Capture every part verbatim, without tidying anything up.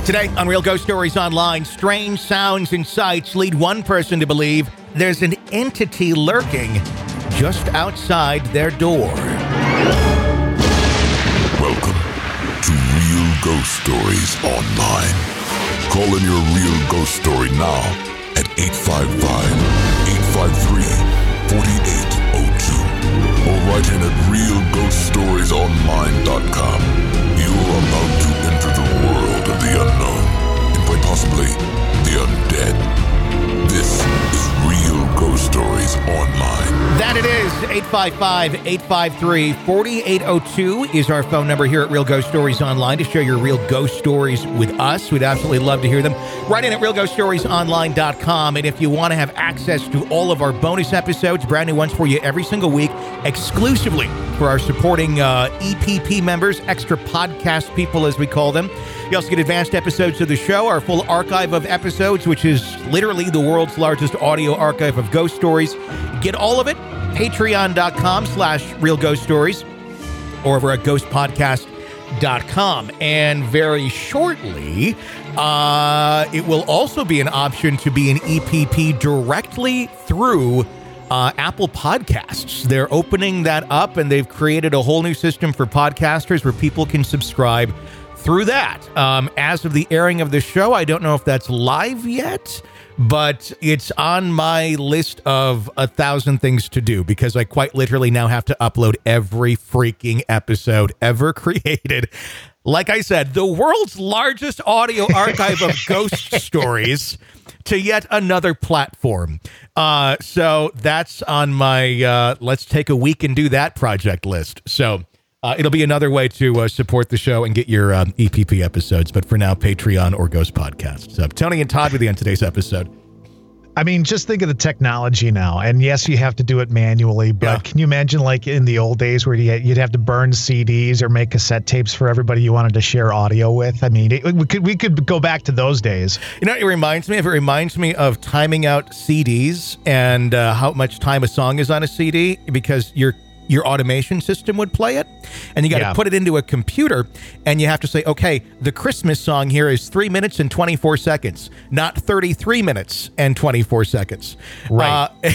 Today on Real Ghost Stories Online, strange sounds and sights lead one person to believe there's an entity lurking just outside their door. Welcome to Real Ghost Stories Online. Call in your real ghost story now at eight five five, eight five three, four eight zero two or write in at real ghost stories online dot com. You're about to enter the world of the unknown and quite possibly the undead. This is Real Ghost Stories Online. That it is. eight five five, eight five three, four eight zero two is our phone number here at Real Ghost Stories Online to share your real ghost stories with us. We'd absolutely love to hear them. Write in at real ghost stories online dot com. And if you want to have access to all of our bonus episodes, brand new ones for you every single week, exclusively for our supporting uh, E P P members, extra podcast people as we call them. You also get advanced episodes of the show, our full archive of episodes, which is literally the world's largest audio archive of ghost stories. Get all of it, patreon.com slash real ghost stories or over at ghost podcast dot com. And very shortly, uh, it will also be an option to be an E P P directly through Uh, Apple Podcasts. They're opening that up, and they've created a whole new system for podcasters where people can subscribe through that. Um, as of the airing of the show, I don't know if that's live yet, but it's on my list of a thousand things to do because I quite literally now have to upload every freaking episode ever created. Like I said, the world's largest audio archive of ghost stories to yet another platform. Uh, so that's on my uh, let's take a week and do that project list. So uh, it'll be another way to uh, support the show and get your um, E P P episodes. But for now, Patreon or Ghost Podcast. So Tony and Todd with you on today's episode. I mean, just think of the technology now. And yes, you have to do it manually, but yeah. Can you imagine like in the old days where you'd have to burn C Ds or make cassette tapes for everybody you wanted to share audio with? I mean, it, we could we could go back to those days. You know what it reminds me of? It reminds me of timing out C Ds and uh, how much time a song is on a C D because you're your automation system would play it, and you got to yeah. put it into a computer, and you have to say, okay, the Christmas song here is three minutes and twenty-four seconds, not thirty-three minutes and twenty-four seconds. Right. Uh,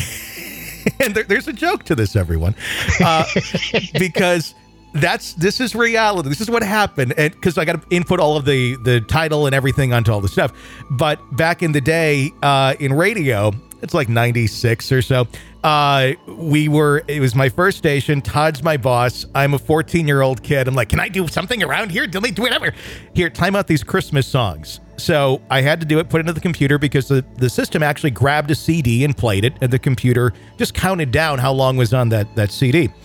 and there, there's a joke to this, everyone, uh, because that's this is reality. This is what happened, and because I got to input all of the the title and everything onto all the stuff. But back in the day, uh, in radio, it's like ninety-six or so. Uh, we were, it was my first station. Todd's my boss. I'm a fourteen year old kid. I'm like, can I do something around here? Do whatever. Here, time out these Christmas songs. So I had to do it, put it into the computer because the, the system actually grabbed a C D and played it, and the computer just counted down how long was on that, that C D.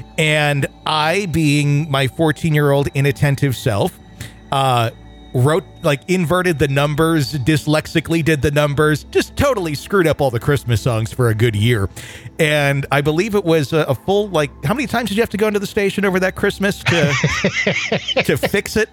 And I, being my fourteen year old inattentive self, uh, wrote, like, inverted the numbers, dyslexically did the numbers, just totally screwed up all the Christmas songs for a good year. And I believe it was a, a full, like, how many times did you have to go into the station over that Christmas to to fix it?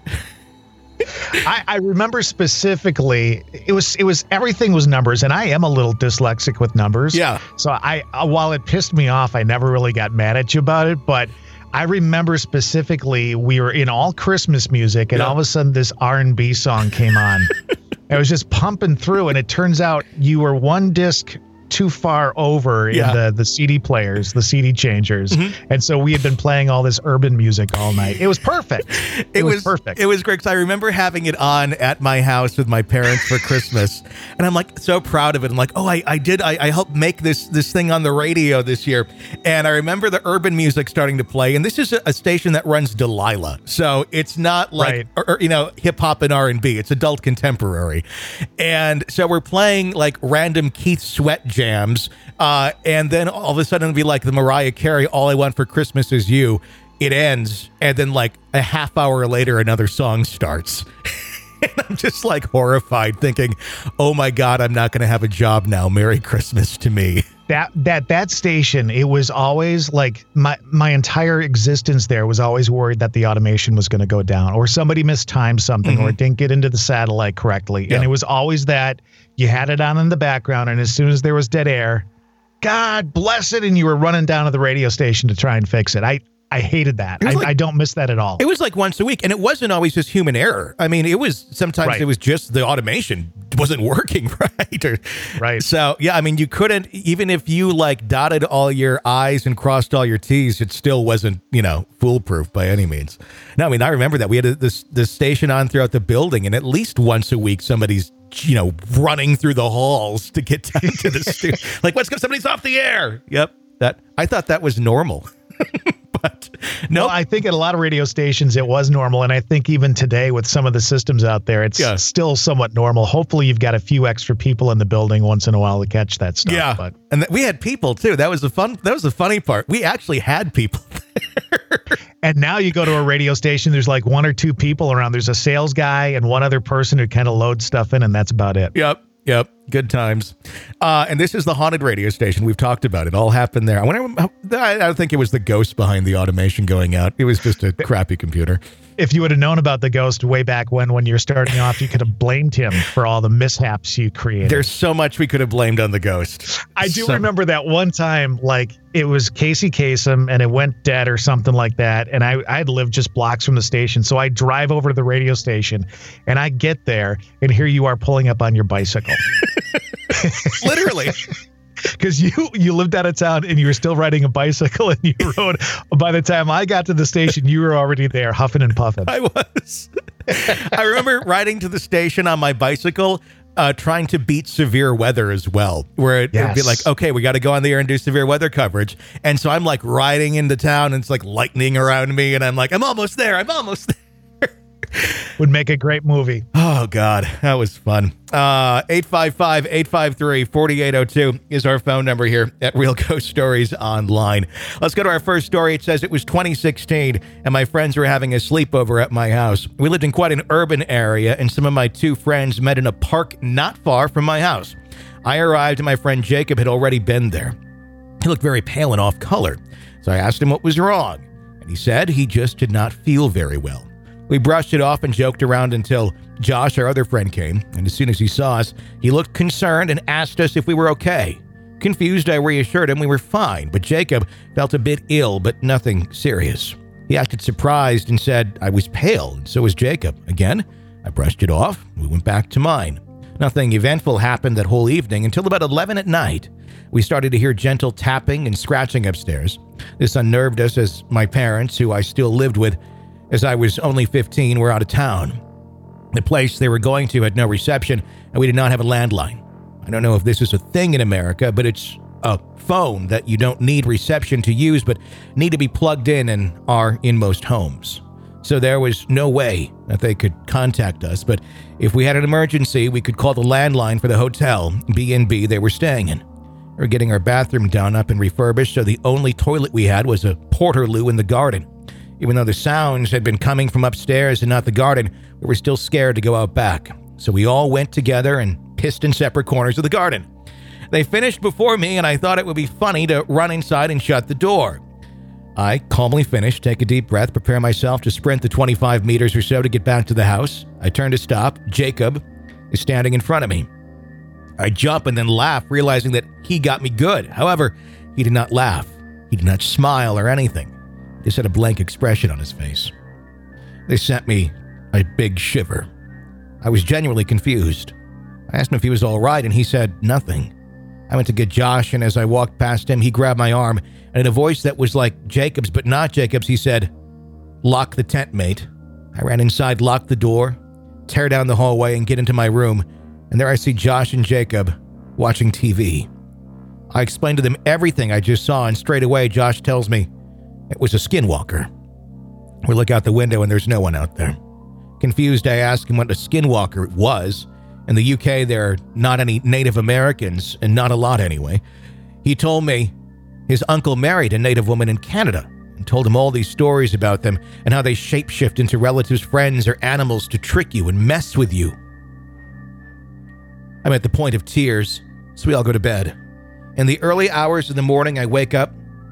I, I remember specifically, it was, it was, everything was numbers, and I am a little dyslexic with numbers. Yeah. So I, while it pissed me off, I never really got mad at you about it, but I remember specifically we were in all Christmas music, and yeah. all of a sudden this R and B song came on. It was just pumping through, and it turns out you were one disc too far over yeah. in the, the C D players, the C D changers. Mm-hmm. And so we had been playing all this urban music all night. It was perfect. It, it was, was perfect. It was great because I remember having it on at my house with my parents for Christmas. And I'm like so proud of it. I'm like, oh, I, I did. I, I helped make this this thing on the radio this year. And I remember the urban music starting to play. And this is a, a station that runs Delilah. So it's not like, right. or, or, you know, hip hop and R and B. It's adult contemporary. And so we're playing like random Keith Sweat jams, uh, and then all of a sudden it'll be like the Mariah Carey, All I Want for Christmas Is You. It ends, and then like a half hour later, another song starts. And I'm just like horrified, thinking, oh my God, I'm not going to have a job now. Merry Christmas to me. That that that station, it was always like my my entire existence there was always worried that the automation was going to go down, or somebody mistimed something, mm-hmm. or it didn't get into the satellite correctly. Yeah. And it was always that you had it on in the background, and as soon as there was dead air, God bless it, and you were running down to the radio station to try and fix it. I I hated that. I, like, I don't miss that at all. It was like once a week, and it wasn't always just human error. I mean, it was sometimes Right. it was just the automation wasn't working right. Or, Right. So, yeah, I mean, you couldn't, even if you like dotted all your I's and crossed all your T's, it still wasn't, you know, foolproof by any means. No, I mean, I remember that we had a, this, this station on throughout the building, and at least once a week, somebody's, you know, running through the halls to get down to the studio. Like, what's going, somebody's off the air. Yep. That, I thought that was normal. But no, Well, I think at a lot of radio stations it was normal, and I think even today with some of the systems out there, it's Yeah. still somewhat normal. Hopefully, you've got a few extra people in the building once in a while to catch that stuff. yeah, But and th- we had people too. That was the fun. That was the funny part. We actually had people. and now you go to a radio station, there's like one or two people around. There's a sales guy and one other person who kind of loads stuff in, and that's about it. Yep. Yep. Good times. Uh, and this is the haunted radio station. We've talked about it. All happened there. I wonder. How, I don't think it was the ghost behind the automation going out. It was just a crappy computer. If you would have known about the ghost way back when, when you're starting off, you could have blamed him for all the mishaps you created. There's so much we could have blamed on the ghost. I do So- remember that one time, like it was Casey Kasem and it went dead or something like that. And I, I'd lived just blocks from the station. So I drive over to the radio station and I get there and here you are pulling up on your bicycle. Literally. Because you you lived out of town and you were still riding a bicycle and you rode. By the time I got to the station, you were already there, huffing and puffing. I was. I remember riding to the station on my bicycle, uh, trying to beat severe weather as well, where it, it'd be Yes. like, okay, we got to go on the air and do severe weather coverage. And so I'm like riding into town and it's like lightning around me. And I'm like, I'm almost there. I'm almost there. Would make a great movie. Oh, God, that was fun. Uh, eight five five, eight five three, four eight zero two is our phone number here at Real Ghost Stories Online. Let's go to our first story. It says it was twenty sixteen, and my friends were having a sleepover at my house. We lived in quite an urban area, and some of my two friends met in a park not far from my house. I arrived, and my friend Jacob had already been there. He looked very pale and off color, so I asked him what was wrong, and he said he just did not feel very well. We brushed it off and joked around until Josh, our other friend, came, and as soon as he saw us, he looked concerned and asked us if we were okay. Confused, I reassured him we were fine, but Jacob felt a bit ill, but nothing serious. He acted surprised and said I was pale, and so was Jacob. Again, I brushed it off. We went back to mine. Nothing eventful happened that whole evening until about eleven at night. We started to hear gentle tapping and scratching upstairs. This unnerved us as my parents, who I still lived with, as I was only fifteen, were out of town. The place they were going to had no reception, and we did not have a landline. I don't know if this is a thing in America, but it's a phone that you don't need reception to use, but need to be plugged in and are in most homes. So there was no way that they could contact us, but if we had an emergency, we could call the landline for the hotel, B and B they were staying in. We were getting our bathroom done up and refurbished, so the only toilet we had was a portaloo in the garden. Even though the sounds had been coming from upstairs and not the garden, we were still scared to go out back. So we all went together and pissed in separate corners of the garden. They finished before me, and I thought it would be funny to run inside and shut the door. I calmly finished, take a deep breath, prepare myself to sprint the twenty-five meters or so to get back to the house. I turn to stop. Jacob is standing in front of me. I jump and then laugh, realizing that he got me good. However, he did not laugh. He did not smile or anything. He just had a blank expression on his face. This sent me a big shiver. I was genuinely confused. I asked him if he was all right, and he said nothing. I went to get Josh, and as I walked past him, he grabbed my arm, and in a voice that was like Jacob's but not Jacob's, he said, "Lock the tent, mate." I ran inside, locked the door, tear down the hallway, and get into my room, and there I see Josh and Jacob watching T V. I explained to them everything I just saw, and straight away Josh tells me it was a skinwalker. We look out the window, and there's no one out there. Confused, I asked him what a skinwalker was. In the U K, there are not any Native Americans, and not a lot anyway. He told me his uncle married a Native woman in Canada and told him all these stories about them and how they shapeshift into relatives, friends, or animals to trick you and mess with you. I'm at the point of tears, so we all go to bed. In the early hours of the morning, I wake up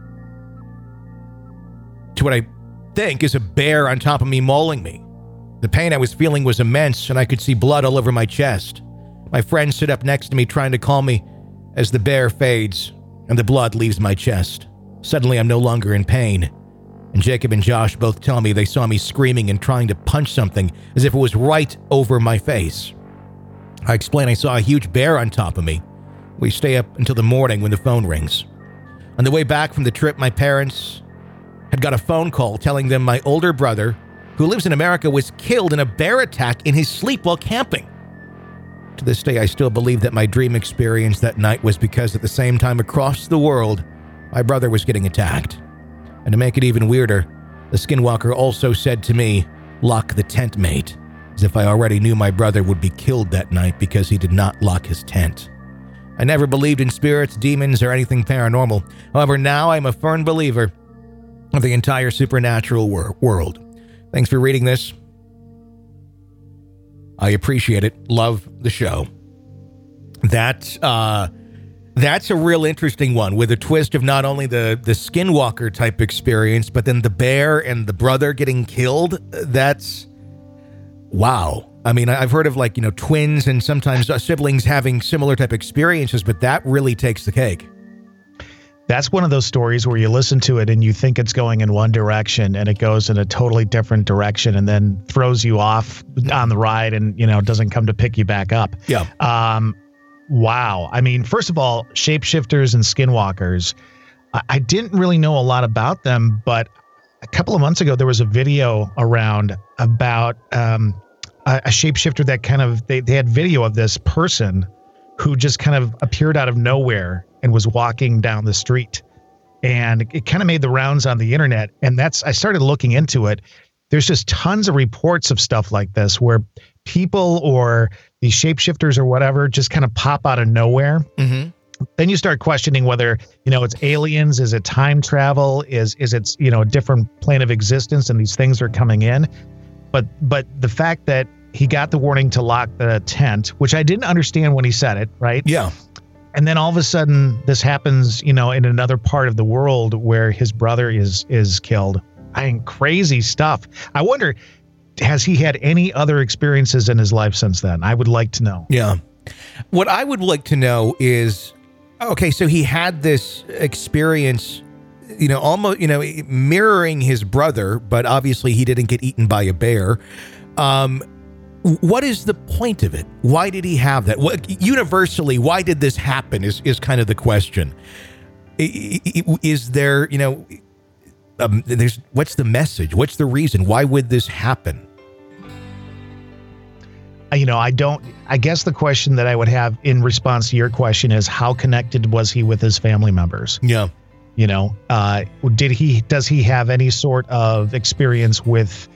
to what I think is a bear on top of me mauling me. The pain I was feeling was immense, and I could see blood all over my chest. My friends sit up next to me trying to calm me as the bear fades and the blood leaves my chest. Suddenly, I'm no longer in pain, And Jacob and Josh both tell me they saw me screaming and trying to punch something as if it was right over my face. I explain I saw a huge bear on top of me. We stay up until the morning when the phone rings. On the way back from the trip, my parents had got a phone call telling them my older brother, who lives in America, was killed in a bear attack in his sleep while camping. To this day, I still believe that my dream experience that night was because at the same time across the world, my brother was getting attacked. And to make it even weirder, the skinwalker also said to me, "Lock the tent, mate," as if I already knew my brother would be killed that night because he did not lock his tent. I never believed in spirits, demons, or anything paranormal. However, now I'm a firm believer of the entire supernatural wor- world. Thanks for reading this. I appreciate it. Love the show. That, uh, that's a real interesting one with a twist of not only the, the skinwalker type experience, but then the bear and the brother getting killed. That's, wow. I mean, I've heard of like, you know, twins and sometimes siblings having similar type experiences, but that really takes the cake. That's one of those stories where you listen to it and you think it's going in one direction and it goes in a totally different direction and then throws you off on the ride and, you know, doesn't come to pick you back up. Yeah. Um, wow. I mean, first of all, shapeshifters and skinwalkers, I, I didn't really know a lot about them, but a couple of months ago, there was a video around about um, a, a shapeshifter that kind of, they, they had video of this person who just kind of appeared out of nowhere and was walking down the street. And it kind of made the rounds on the internet. And that's, I started looking into it. There's just tons of reports of stuff like this where people or these shapeshifters or whatever just kind of pop out of nowhere. Mm-hmm. Then you start questioning whether, you know, it's aliens, is it time travel, is, is it, you know, a different plane of existence and these things are coming in. But, but the fact that he got the warning to lock the tent, which I didn't understand when he said it, right? Yeah. And then all of a sudden this happens, you know, in another part of the world where his brother is is killed. I mean, crazy stuff. I wonder, has he had any other experiences in his life since then? I would like to know. Yeah. What I would like to know is, okay, so he had this experience, you know, almost, you know, mirroring his brother, but obviously he didn't get eaten by a bear. Um, What is the point of it? Why did he have that? What, universally, why did this happen is, is kind of the question. Is there, you know, um, there's, what's the message? What's the reason? Why would this happen? You know, I don't, I guess the question that I would have in response to your question is how connected was he with his family members? Yeah. You know, uh, did he, does he have any sort of experience with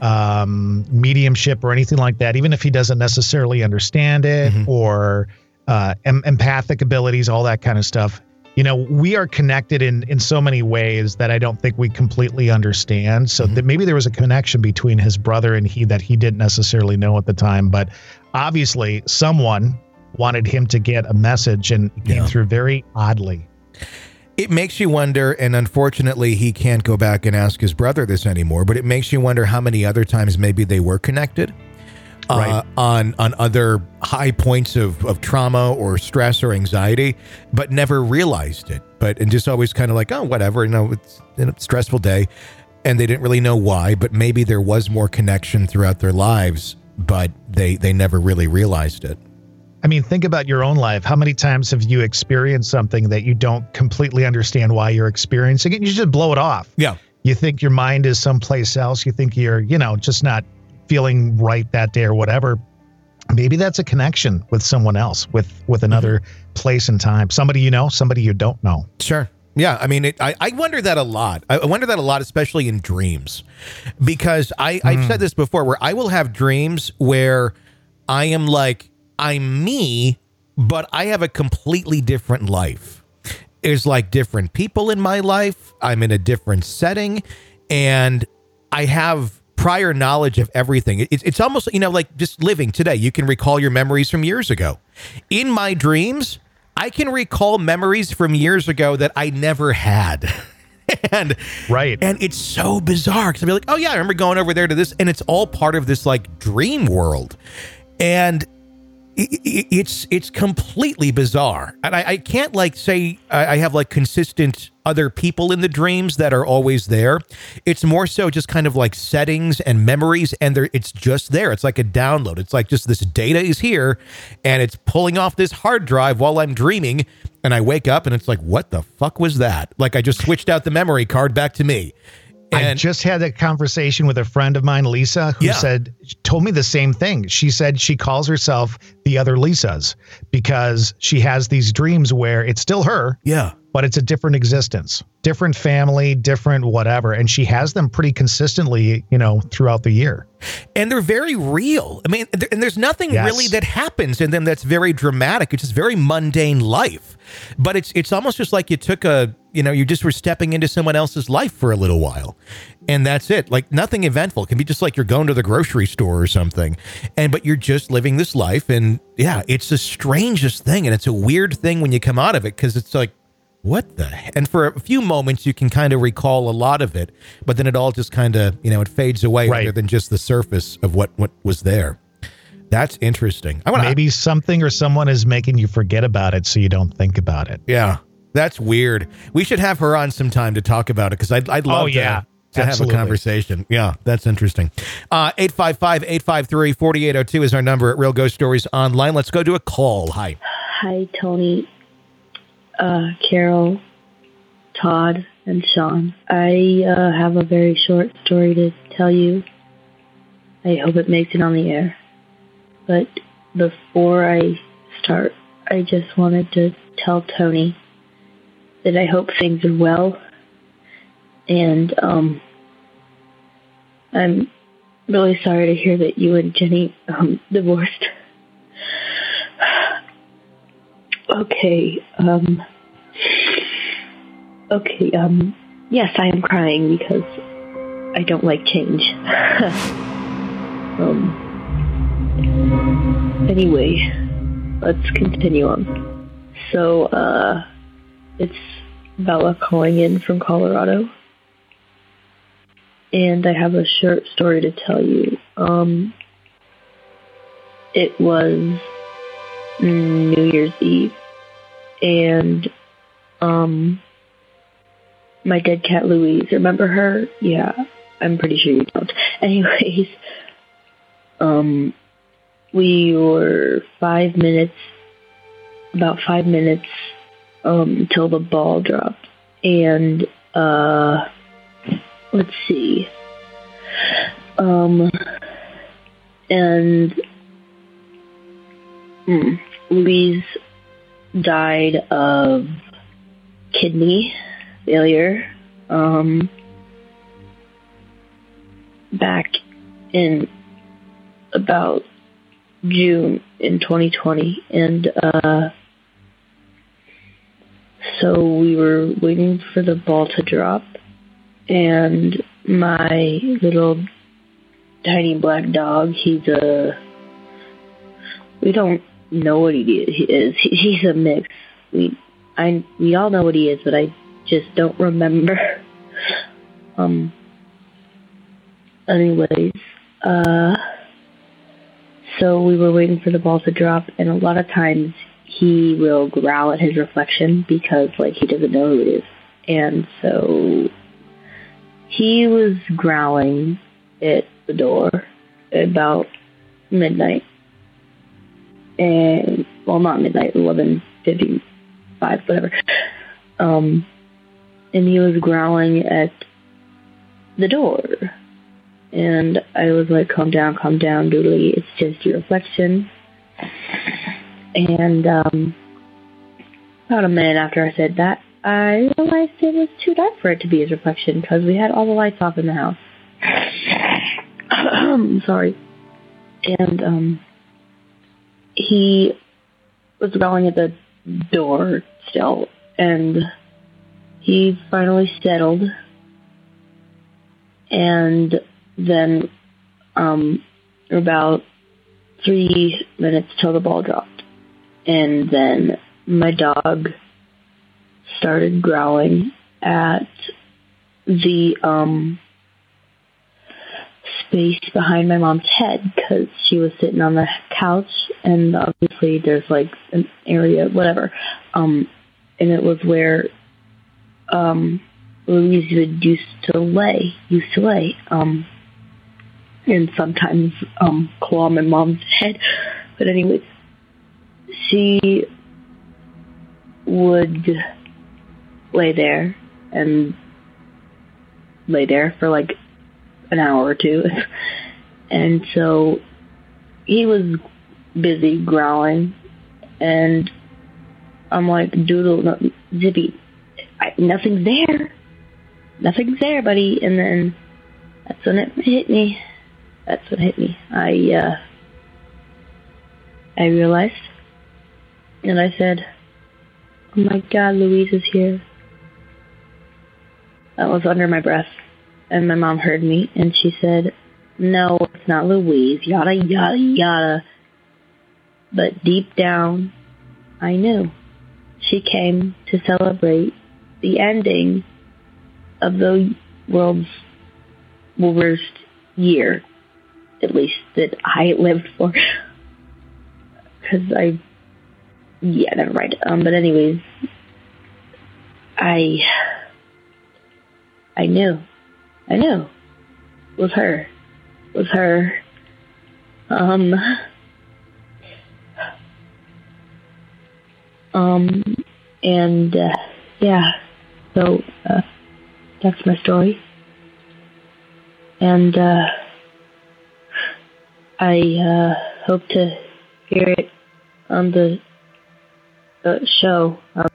um mediumship or anything like that, even if he doesn't necessarily understand it, mm-hmm. or uh em- empathic abilities, all that kind of stuff? You know, we are connected in in so many ways that I don't think we completely understand. So mm-hmm. that maybe there was a connection between his brother and he that he didn't necessarily know at the time, but obviously someone wanted him to get a message and it came yeah. through very oddly. It makes you wonder, and unfortunately he can't go back and ask his brother this anymore, but it makes you wonder how many other times maybe they were connected right. uh, on on other high points of, of trauma or stress or anxiety, but never realized it. But and just always kind of like, oh, whatever, you know, it's a stressful day. And they didn't really know why, but maybe there was more connection throughout their lives, but they, they never really realized it. I mean, think about your own life. How many times have you experienced something that you don't completely understand why you're experiencing it? You just blow it off. Yeah. You think your mind is someplace else. You think you're, you know, just not feeling right that day or whatever. Maybe that's a connection with someone else, with, with another mm-hmm. place and time. Somebody you know, somebody you don't know. Sure. Yeah. I mean, it, I, I wonder that a lot. I wonder that a lot, especially in dreams, because I, mm. I've said this before where I will have dreams where I am like, I'm me, but I have a completely different life. There's like different people in my life. I'm in a different setting and I have prior knowledge of everything. It's, it's almost, you know, like just living today. You can recall your memories from years ago. In my dreams, I can recall memories from years ago that I never had. and right. And it's so bizarre because I'll be like, oh yeah, I remember going over there to this. And it's all part of this like dream world. And it's it's completely bizarre, and I, I can't like say I have like consistent other people in the dreams that are always there. It's more so just kind of like settings and memories, and they're it's just there. It's like a download. It's like just this data is here, and it's pulling off this hard drive while I'm dreaming, and I wake up and it's like, what the fuck was that? Like I just switched out the memory card back to me. And I just had a conversation with a friend of mine, Lisa, who yeah. said, told me the same thing. She said she calls herself the other Lisas because she has these dreams where it's still her. Yeah. But it's a different existence, different family, different whatever. And she has them pretty consistently, you know, throughout the year. And they're very real. I mean, th- and there's nothing Yes. really that happens in them that's very dramatic. It's just very mundane life. But it's it's almost just like you took a, you know, you just were stepping into someone else's life for a little while. And that's it. Like nothing eventful. It can be just like you're going to the grocery store or something. And but you're just living this life. And yeah, it's the strangest thing. And it's a weird thing when you come out of it because it's like, what the heck? And for a few moments, you can kind of recall a lot of it, but then it all just kind of, you know, it fades away Right. rather than just the surface of what, what was there. That's interesting. I want Maybe something or someone is making you forget about it so you don't think about it. Yeah, that's weird. We should have her on sometime to talk about it because I'd, I'd love Oh, yeah. to, to have a Absolutely. conversation. Yeah, that's interesting. Uh, eight five five, eight five three, four eight zero two is our number at Real Ghost Stories Online. Let's go to a call. Hi. Hi, Tony, uh, Carol, Todd, and Sean. I uh, have a very short story to tell you. I hope it makes it on the air. But before I start, I just wanted to tell Tony that I hope things are well. And um, I'm really sorry to hear that you and Jenny um, divorced. Okay, um, okay, um, yes, I am crying because I don't like change. um, anyway, let's continue on. So, uh, it's Bella calling in from Colorado, and I have a short story to tell you. Um, it was New Year's Eve, and um, my dead cat Louise, remember her? Yeah, I'm pretty sure you don't. Anyways, um, we were five minutes, about five minutes um, till the ball dropped, and uh, let's see, um, and hmm, Louise died of kidney failure um, back in about June in twenty twenty, and uh, so we were waiting for the ball to drop, and my little tiny black dog, he's a, we don't know what he is. He, he's a mix. We, I, we all know what he is, but I just don't remember. Um. Anyways, uh. So we were waiting for the ball to drop, and a lot of times he will growl at his reflection because, like, he doesn't know who it is. And so he was growling at the door at about midnight. And, well, not midnight, eleven fifty-five, whatever. Um, and he was growling at the door. And I was like, calm down, calm down, Doodly. It's just your reflection. And um, about a minute after I said that, I realized it was too dark for it to be his reflection because we had all the lights off in the house. Sorry. And um, he was growling at the door still, and he finally settled. And then um, about three minutes till the ball dropped. And then my dog started growling at the um, space behind my mom's head because she was sitting on the couch, and obviously there's like an area, whatever, um, and it was where um, Louise would used to lay, used to lay, um, and sometimes um, claw my mom's head. But anyways, she would lay there and lay there for like an hour or two. And so he was busy growling, and I'm like, Doodle, no, Zippy, I, nothing's there. Nothing's there, buddy. And then that's when it hit me. That's what hit me. I, uh, I realized, and I said, oh my God, Louise is here. That was under my breath. And my mom heard me, and she said, no, it's not Louise, yada, yada, yada. But deep down, I knew. She came to celebrate the ending of the world's worst year, at least that I lived for. Because I, yeah, never mind. Um, but anyways, I, I knew. I knew. It was her. It was her. Um, um, and, uh, yeah, so, uh, that's my story. And, uh, I, uh, hope to hear it on the, uh, show. Um,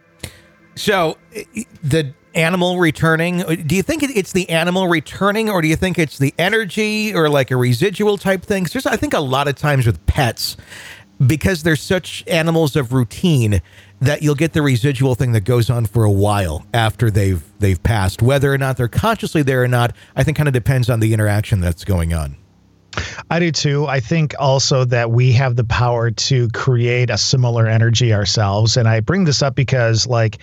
so, the animal returning, do you think it's the animal returning, or do you think it's the energy, or like a residual type thing? There's, I think a lot of times with pets, because they're such animals of routine, that you'll get the residual thing that goes on for a while after they've they've passed. Whether or not they're consciously there or not, I think kind of depends on the interaction that's going on. I do too. I think also that we have the power to create a similar energy ourselves. And I bring this up because, like,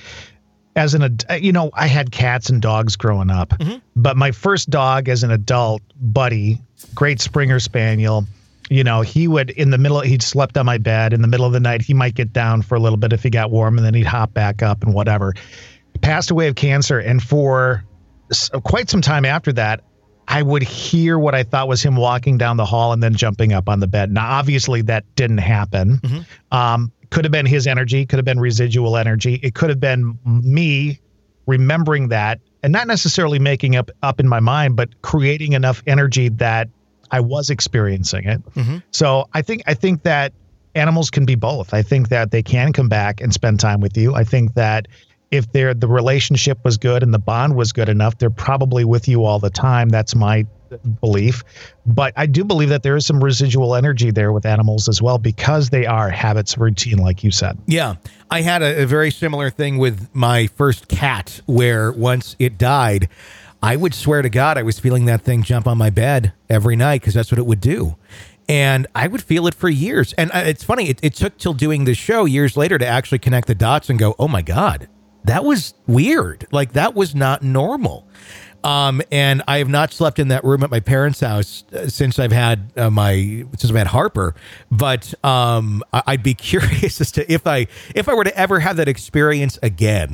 as an, you know, I had cats and dogs growing up, mm-hmm. but my first dog as an adult, Buddy, great Springer Spaniel, you know, he would, in the middle, he'd slept on my bed in the middle of the night. He might get down for a little bit if he got warm, and then he'd hop back up and whatever. He passed away of cancer. And for quite some time after that, I would hear what I thought was him walking down the hall and then jumping up on the bed. Now, obviously that didn't happen. Mm-hmm. Um, could have been his energy, could have been residual energy. It could have been me remembering that and not necessarily making up up in my mind, but creating enough energy that I was experiencing it. Mm-hmm. So I think I think that animals can be both. I think that they can come back and spend time with you. I think that if they're, the relationship was good and the bond was good enough, they're probably with you all the time. That's my belief. But I do believe that there is some residual energy there with animals as well, because they are habits, routine, like you said. Yeah. I had a, a very similar thing with my first cat, where once it died, I would swear to God, I was feeling that thing jump on my bed every night, because that's what it would do. And I would feel it for years. And it's funny, it, it took till doing the show years later to actually connect the dots and go, oh my God, that was weird. Like, that was not normal. Um, and I have not slept in that room at my parents' house uh, since I've had uh, my since I've had Harper. But um, I, I'd be curious as to if I if I were to ever have that experience again,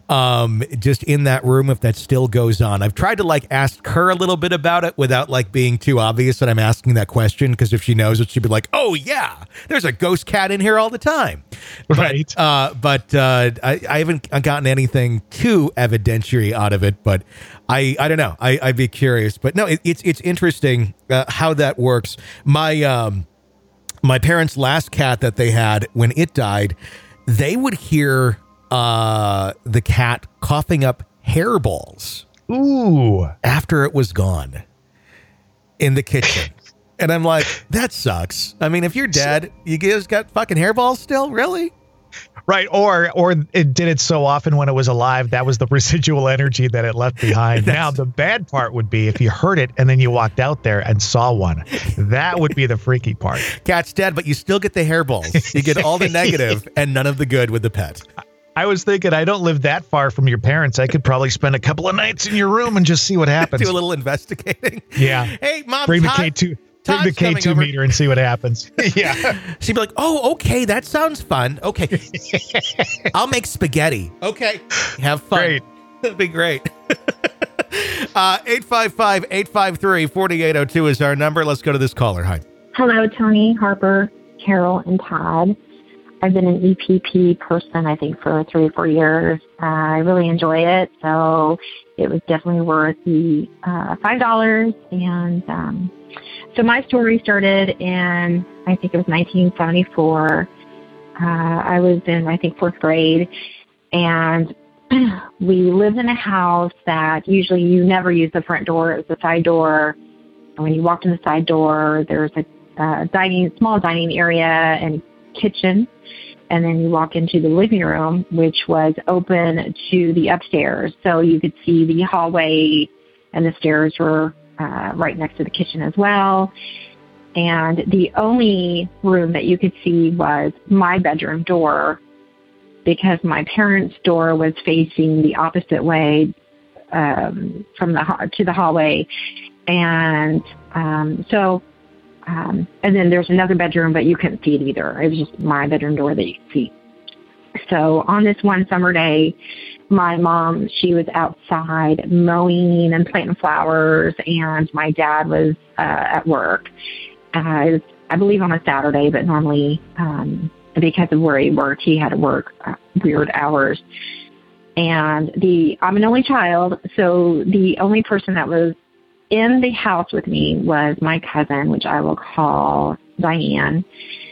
um, just in that room, if that still goes on. I've tried to like ask her a little bit about it without like being too obvious that I'm asking that question, because if she knows it, she'd be like, "Oh yeah, there's a ghost cat in here all the time." Right. But, uh, but uh, I, I haven't gotten anything too evidentiary out of it, but. I, I don't know. I, I'd be curious, but no, it, it's it's interesting uh, how that works. My um my parents' last cat that they had, when it died, they would hear uh the cat coughing up hairballs. Ooh, after it was gone in the kitchen. And I'm like, that sucks. I mean, if you're dead, you guys got fucking hairballs still? Really? Right. Or or it did it so often when it was alive, that was the residual energy that it left behind. Now, the bad part would be if you heard it and then you walked out there and saw one. That would be the freaky part. Cat's dead, but you still get the hairballs. You get all the negative and none of the good with the pet. I was thinking, I don't live that far from your parents. I could probably spend a couple of nights in your room and just see what happens. Do a little investigating. Yeah. Hey, Mom, bring Todd, the K two, bring Todd's the K two meter and see what happens. Yeah. She'd be like, "Oh, okay, that sounds fun. Okay, I'll make spaghetti. Okay, have fun. Great. That'd be great." uh, eight five five, eight five three, four eight zero two is our number. Let's go to this caller. Hi. Hello, Tony, Harper, Carol, and Todd. I've been an E P P person, I think, for three or four years. Uh, I really enjoy it, so it was definitely worth the uh, five dollars. And um, so my story started in, I think it was nineteen seventy-four. Uh, I was in, I think, fourth grade, and we lived in a house that usually you never use the front door. It was the side door. And when you walked in the side door, there was a uh, dining, small dining area and kitchen. And then you walk into the living room, which was open to the upstairs. So you could see the hallway, and the stairs were uh, right next to the kitchen as well. And the only room that you could see was my bedroom door, because my parents' door was facing the opposite way um, from the to the hallway. And um, so Um, and then there's another bedroom, but you couldn't see it either. It was just my bedroom door that you could see. So on this one summer day, my mom, she was outside mowing and planting flowers, and my dad was uh, at work. Uh, it was, I believe, on a Saturday, but normally um, because of where he worked, he had to work uh, weird hours. And the I'm an only child, so the only person that was in the house with me was my cousin, which I will call Diane.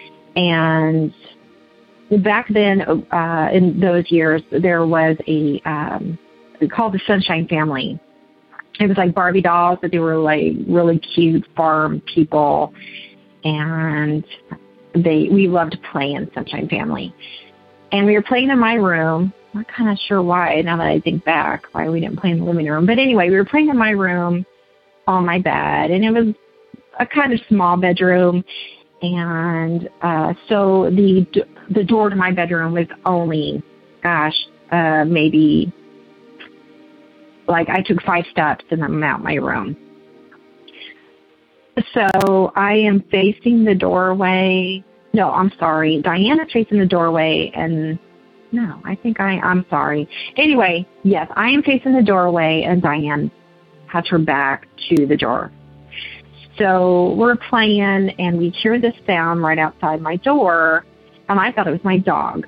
And back then, uh, in those years, there was a, um, called the Sunshine Family. It was like Barbie dolls, but they were like really cute farm people. And they, we loved playing Sunshine Family. And we were playing in my room. I'm not kind of sure why, now that I think back, why we didn't play in the living room. But anyway, we were playing in my room on my bed, and it was a kind of small bedroom. And uh, so the the door to my bedroom was only, gosh, uh, maybe, like I took five steps and I'm out my room. So I am facing the doorway. No, I'm sorry. Diana's facing the doorway, and no, I think I, I'm sorry. Anyway, yes, I am facing the doorway, and Diane has her back to the door. So we're playing, and we hear this sound right outside my door, and I thought it was my dog.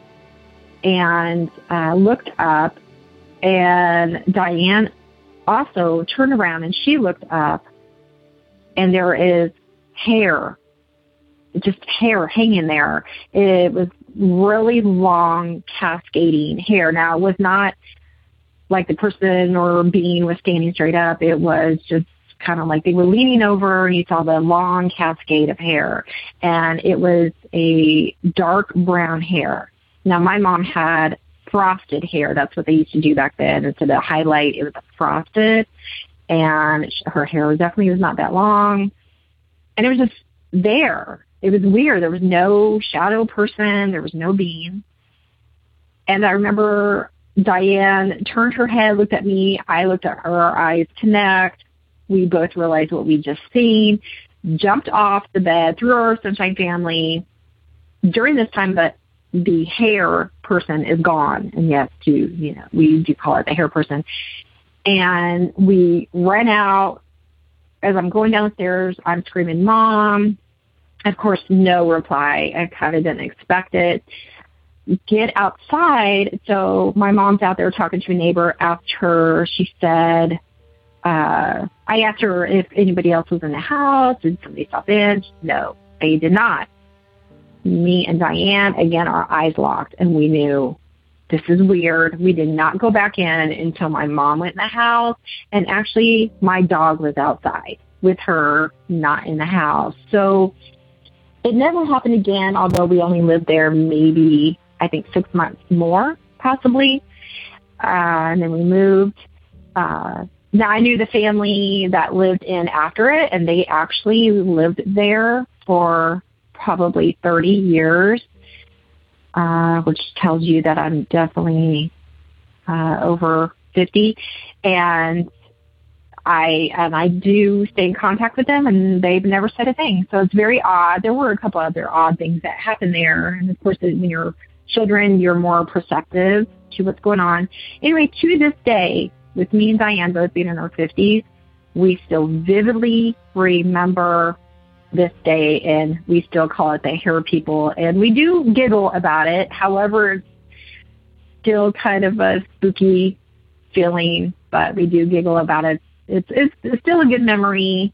And uh, looked up, and Diane also turned around, and she looked up, and there is hair, just hair hanging there. It was really long, cascading hair. Now, it was not like the person or being was standing straight up. It was just kind of like they were leaning over, and you saw the long cascade of hair. And it was a dark brown hair. Now, my mom had frosted hair. That's what they used to do back then. Instead of highlight, it was frosted. And her hair was definitely was not that long. And it was just there. It was weird. There was no shadow person. There was no being. And I remember Diane turned her head, looked at me. I looked at her. Our eyes connect. We both realized what we'd just seen, jumped off the bed, threw our Sunshine Family. During this time, but the hair person is gone. And yes, to, you know, we do call it the hair person. And we ran out. As I'm going downstairs, I'm screaming, "Mom!" Of course, no reply. I kind of didn't expect it. Get outside. So my mom's out there talking to a neighbor. Asked her, she said, uh, I asked her if anybody else was in the house. Did somebody stop in? No, they did not. Me and Diane, again, our eyes locked, and we knew this is weird. We did not go back in until my mom went in the house. And actually, my dog was outside with her, not in the house. So it never happened again, although we only lived there maybe, I think, six months more, possibly. Uh, and then we moved. Uh, now, I knew the family that lived in after it, and they actually lived there for probably thirty years. uh, which tells you that I'm definitely uh, over fifty. And I and I do stay in contact with them, and they've never said a thing. So it's very odd. There were a couple other odd things that happened there. And, of course, when you're children, you're more perceptive to what's going on. Anyway, to this day, with me and Diane both being in our fifties, we still vividly remember this day, and we still call it the hair people. And we do giggle about it. However, it's still kind of a spooky feeling, but we do giggle about it. It's, it's, it's still a good memory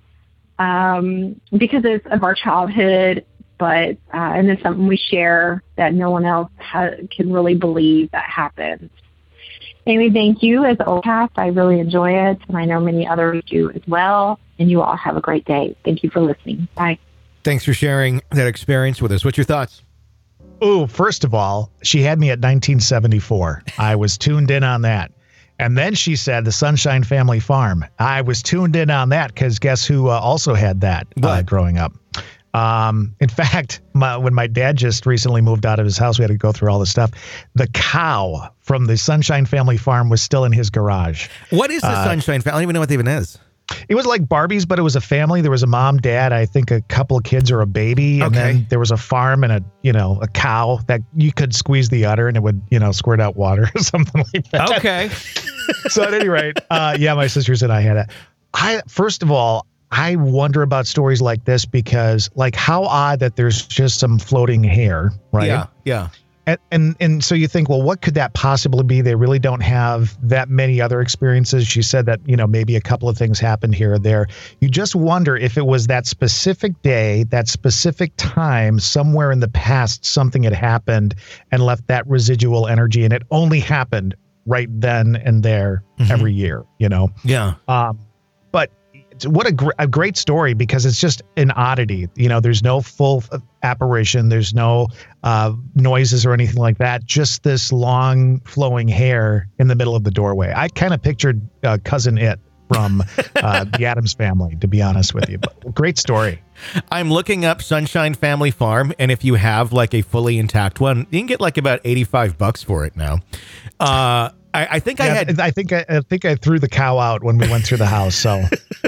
um, because it's of our childhood, but uh, and it's something we share that no one else ha- can really believe that happened. Anyway, thank you as O P A S. I really enjoy it, and I know many others do as well. And you all have a great day. Thank you for listening. Bye. Thanks for sharing that experience with us. What's your thoughts? Oh, first of all, she had me at nineteen seventy-four. I was tuned in on that. And then she said the Sunshine Family Farm. I was tuned in on that because guess who uh, also had that uh, growing up? Um, in fact, my, when my dad just recently moved out of his house, we had to go through all this stuff. The cow from the Sunshine Family Farm was still in his garage. What is the uh, Sunshine Family? I don't even know what it even is. It was like Barbies, but it was a family. There was a mom, dad, I think a couple of kids or a baby. And okay. then there was a farm and a, you know, a cow that you could squeeze the udder and it would, you know, squirt out water or something like that. Okay. So at any rate, uh, yeah, my sisters and I had it. I, first of all, I wonder about stories like this because like how odd that there's just some floating hair, right? Yeah. Yeah. And, and and so you think, well, what could that possibly be? They really don't have that many other experiences. She said that, you know, maybe a couple of things happened here or there. You just wonder if it was that specific day, that specific time, somewhere in the past, something had happened and left that residual energy. And it only happened right then and there mm-hmm. every year, you know? Yeah. Um, but what a, gr- a great story because it's just an oddity. You know, there's no full apparition. There's no uh, noises or anything like that. Just this long flowing hair in the middle of the doorway. I kind of pictured uh, Cousin It from uh, the Addams Family, to be honest with you. But great story. I'm looking up Sunshine Family Farm, and if you have like a fully intact one, you can get like about eighty-five bucks for it now. Uh, I, I think yeah, I had. I think I, I think I threw the cow out when we went through the house. So.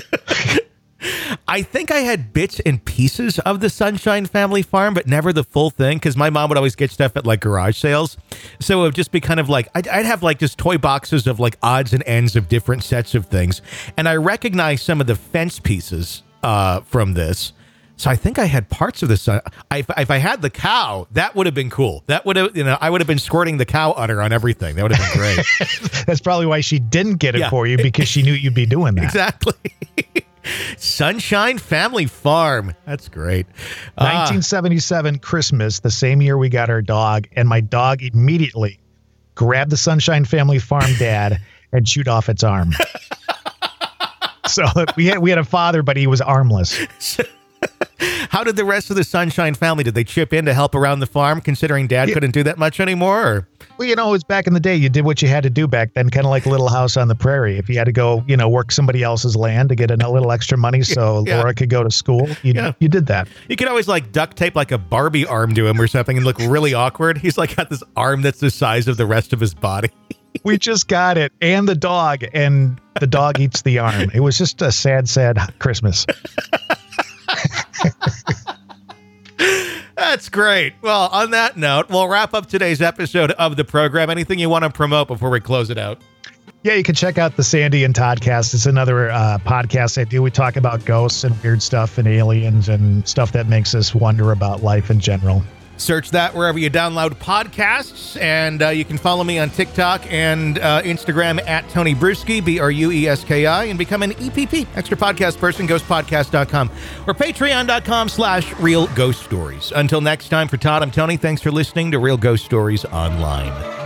I think I had bits and pieces of the Sunshine Family Farm, but never the full thing because my mom would always get stuff at like garage sales. So it would just be kind of like, I'd, I'd have like just toy boxes of like odds and ends of different sets of things. And I recognize some of the fence pieces uh, from this. So I think I had parts of the sun. I, if, if I had the cow, that would have been cool. That would have, you know, I would have been squirting the cow udder on everything. That would have been great. That's probably why she didn't get it yeah. for you because she knew you'd be doing that. Exactly. Sunshine Family Farm. That's great. nineteen seventy-seven Christmas, the same year we got our dog, and my dog immediately grabbed the Sunshine Family Farm dad and chewed off its arm. So we had we had a father, but he was armless. How did the rest of the Sunshine family, did they chip in to help around the farm, considering Dad yeah. couldn't do that much anymore? Or? Well, you know, it was back in the day. You did what you had to do back then, kind of like Little House on the Prairie. If you had to go, you know, work somebody else's land to get a little extra money so yeah. Laura could go to school, you, yeah. you did that. You could always like duct tape like a Barbie arm to him or something and look really awkward. He's like got this arm that's the size of the rest of his body. We just got it, and the dog, and the dog eats the arm. It was just a sad, sad Christmas. That's great. Well, on that note, we'll wrap up today's episode of the program. Anything you want to promote before we close it out? Yeah, you can check out the Sandy and Toddcast. It's another uh, podcast I do. We talk about ghosts and weird stuff and aliens and stuff that makes us wonder about life in general. Search that wherever you download podcasts, and uh, you can follow me on TikTok and uh, Instagram at Tony Brueski, B R U E S K I, and become an E P P, Extra Podcast Person, ghost podcast dot com, or patreon.com slash Real Ghost Stories. Until next time, for Todd, I'm Tony. Thanks for listening to Real Ghost Stories Online.